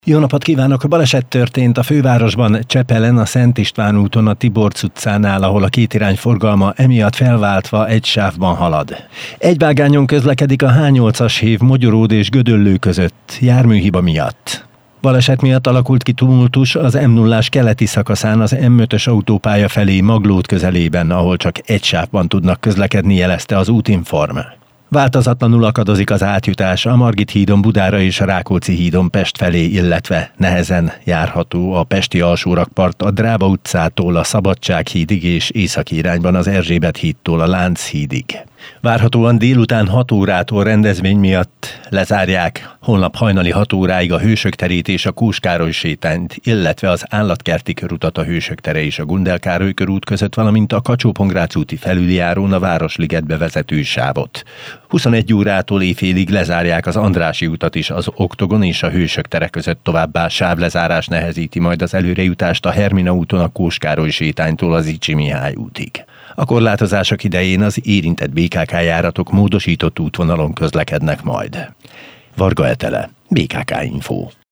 Jó napot kívánok! A baleset történt a fővárosban, Csepelen, a Szent István úton, a Tiborcs utcánál, ahol a kétirány forgalma emiatt felváltva egy sávban halad. Egy vágányon közlekedik a H8-as hév Mogyoród és Gödöllő között, járműhiba miatt. Baleset miatt alakult ki tumultus az M0-ás keleti szakaszán az M5-ös autópálya felé Maglód közelében, ahol csak egy sávban tudnak közlekedni, jelezte az Útinform. Változatlanul akadozik az átjutás a Margit hídon Budára és a Rákóczi hídon Pest felé, illetve nehezen járható a pesti alsórakpart a Dráva utcától a Szabadság hídig és északi irányban az Erzsébet hídtól a Lánchídig. Várhatóan délután 6 órától rendezvény miatt lezárják holnap hajnali 6 óráig a Hősök terét és a Kós Károly sétányt, illetve az Állatkerti körutat a Hősök tere és a Gundel Károly körút között, valamint a Kacsó-Pongrác úti felüljárón a Városligetbe vezető sávot. 21 órától éjfélig lezárják az Andrássy utat is az Oktogon és a Hősök tere között, továbbá sávlezárás nehezíti majd az előrejutást a Hermina úton a Kós Károly sétánytól az Icsi Mihály útig. A korlátozások idején az érintett BKK járatok módosított útvonalon közlekednek majd. Varga Etele, BKK Info.